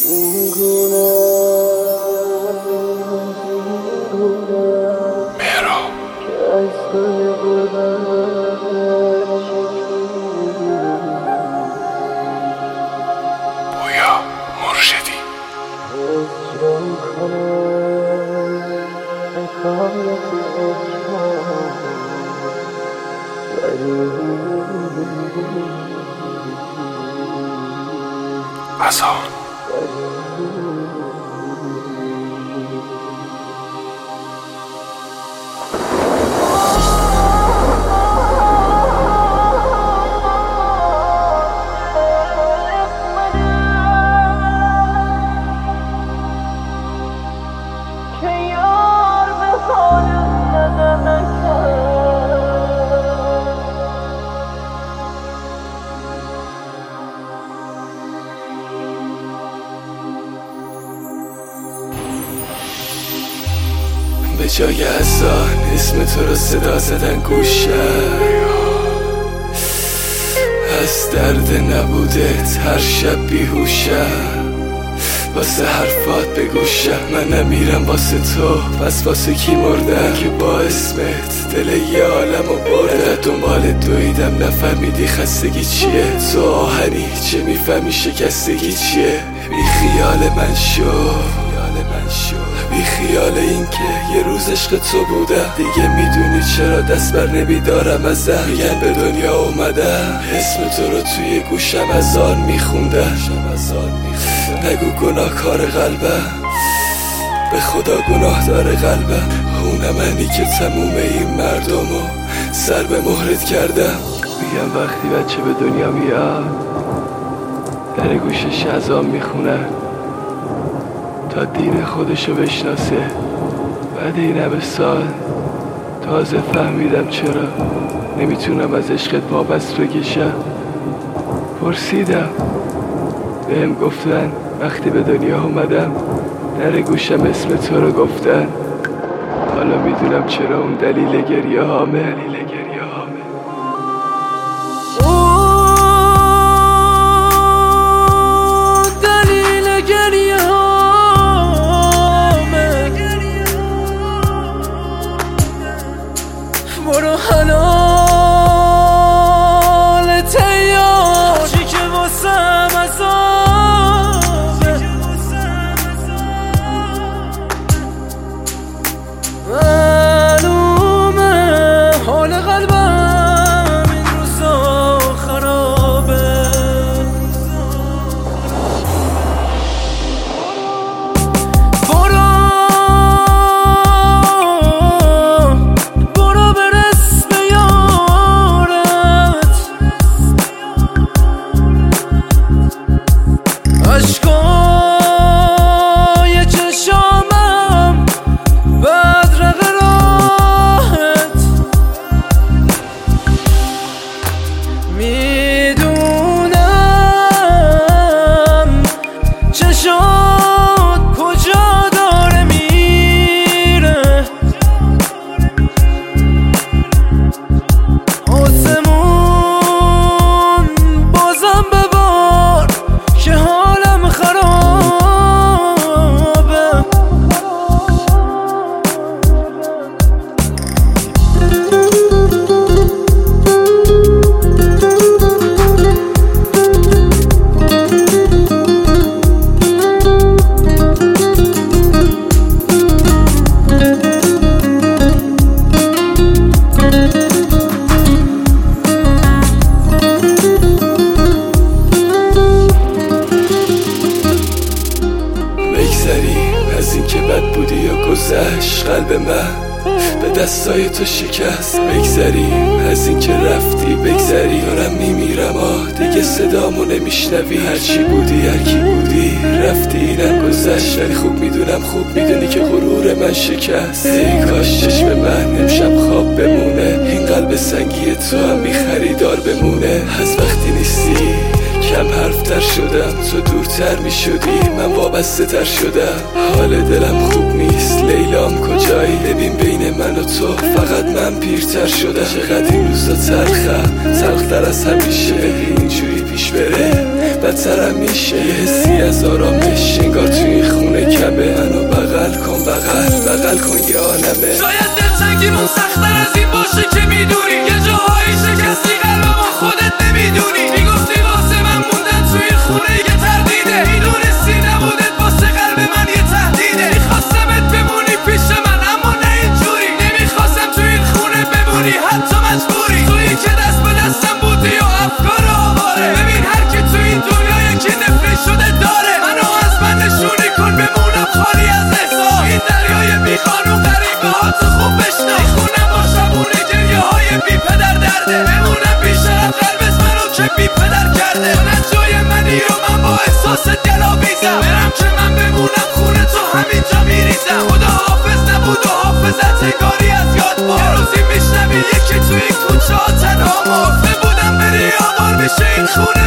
بویا مرشدی اذان به جای اذان اسم تو رو صدا زدن گوشه، از درد نبودت هر شب بیهوشه، واسه حرفات به گوشه. من نمیرم واسه تو، پس واسه کی مردم که با اسمت دل یه عالمو بردم. دنبال دویدم نفهمیدی خستگی چیه، تو آهنی چه میفهمی شکستگی چیه. بی خیال من شو، بی خیال این که یه روز عشق تو بودم. دیگه میدونی چرا دست بر نمیدارم ازم، میگن به دنیا اومدم اسم تو رو توی گوشم اذان میخوندم. نگو گناه کار قلبم، به خدا گناه داره قلبم. اونم منی که تموم این مردمو سر به مهرت کردم. میگم وقتی بچه به دنیا میاد در گوشش اذان میخونن تا دین خودشو بشناسه. بعد این همه سال تازه فهمیدم چرا نمیتونم از عشقت وابست بکشم. پرسیدم، بهم گفتن وقتی به دنیا اومدم در گوشم اسم تو رو گفتن. حالا میدونم چرا اون دلیل گریه هامه. برو حلال تیار چی که واسم عذابه. معلومه حال قلبم این روزا خرابه. اشکای چشامم بدرق راحت، میدونم چشات کجا داره میره. آسمون بازم ببار که حالم خرابه. از این که بد بودی یا گذشت قلب من به دستای تو شکست. بگذریم از این که رفتی، بگذری دارم میمیرم دیگه صدامو نمیشنوی. هرچی بودی هرکی بودی رفتی اینم گذشت. ولی خوب میدونم خوب میدونی که غرور من شکست. ای کاش چشم من امشب خواب بمونه، این قلب سنگی تو هم بی خریدار بمونه. از وقتی نیستی کم حرفتر شدم، تو دورتر می شدی من وابسته تر شدم. حال دلم خوب نیست، لیلام کجایی؟ ببین بین من و تو فقط من پیرتر شدم. چقدر این روزا تلخم، تلختر از همیشه. اینجوری پیش بره بدترم میشه. یه حسی از آرامش انگار توی این خونه کمه. منو بغل کن بغل کن یه عالمه. شاید دلتنگیمون سخت‌تر از این باشه که میدونی. یه جاهایی شکستی قلبمون خودت نمیدونی. میگفتی واسه من موندن توی این خونه یه تردیده. میدونستی نبودت واسه قلب من یه تهدیده. میخواستمت بمونی پیش من اما نه اینجوری. نمیخواستم توی این خونه بمونی حتی مجبوری. تویی که دست به دستم بودی و افکار آواره. ببین هر کی توی این دنیا یکی نفری شده داره. منو از من نشونی کن بمونم خالی از احساس. این دریای بیخانون غریبه ها تو خوب بشنا. خونم با شبونه گریه های بی پدر درده. بمونم بیشرف قلبت منو که بی پدر کرده. من جای منی و من با احساس دلاویزم. برم که من بمونم خونه تو همینجا میریزم. خدا حافظ نبود و حافظت کاری از یاد بار. یه روزی میشنوی یکی توی این کوچه ها تنها مافه بودم بری آبار میشه این خونه.